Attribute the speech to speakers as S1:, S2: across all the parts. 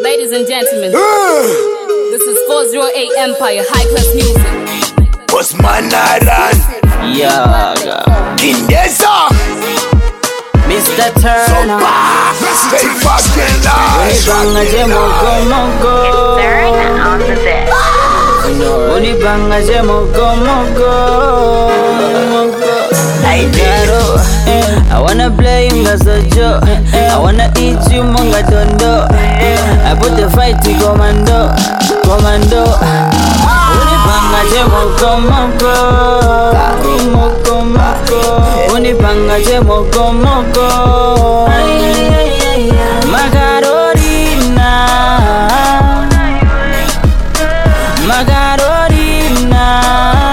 S1: Ladies and gentlemen, this is 408 Empire High Class Music.
S2: Osman Aran, Kindesa,
S3: Mr. Turner,
S2: stay fucking live.
S3: Unibanga je moko I wanna play you ngasojo, I wanna eat you monga dondo. I put the fight to commando. Unibanga je moko Unibanga je moko Magarorina.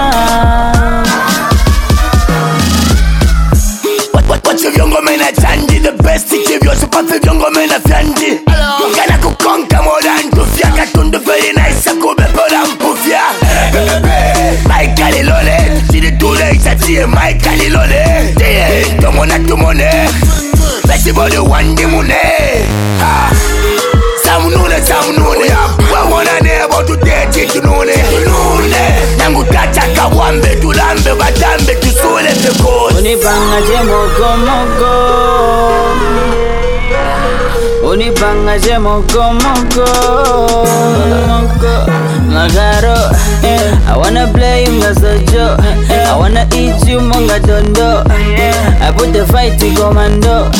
S2: Wacha vyongo mena chandi, the best kivyo supate vyongo mena fyandi. Kana kukonka moran kufya katundu very nice kubepora mpufya. Michael Lole, sidi tule isatie Michael Lole. Tumone, besi body wandi mune. Samunune, wawona nebo tuteti tunune. Nangu tacha kawambe tulambe batambe tusule pekos.
S3: Unibanga je moko Unibanga je moko Magaro, I wanna play you ngasojo, I wanna eat you monga dondo. I put the fight to commando.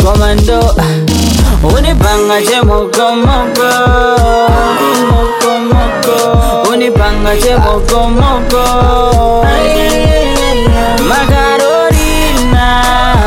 S3: Unibanga je moko Unibanga je moko Magarorina.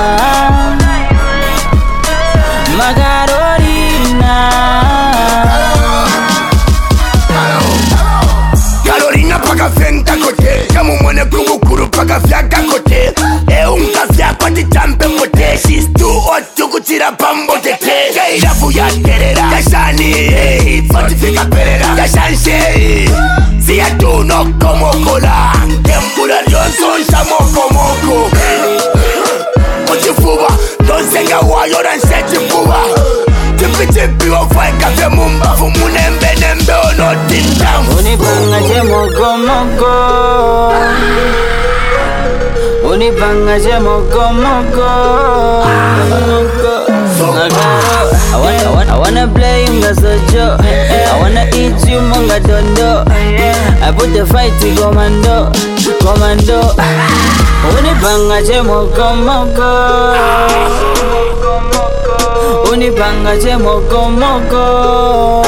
S2: Carolina paga fenta kote, kamu mwene kugukuru paga fyaka kote. Unka fyaka titampe kote, she's too hot to kutira pambo tete. Keira fuya terera, kashani, fortifika perera, kashanshe. Siya tu no como cola, tempura Johnson moko. Ochifuba, don't senga wayo dan sechifuba. Tipi wafai kafe mumba, fumunembe ono tindam.
S3: Unibanga je moko Unibanga je moko I wanna play you ngasojo, I wanna eat you monga dondo. I put the fight to commando. Unibanga je moko Unibanga je moko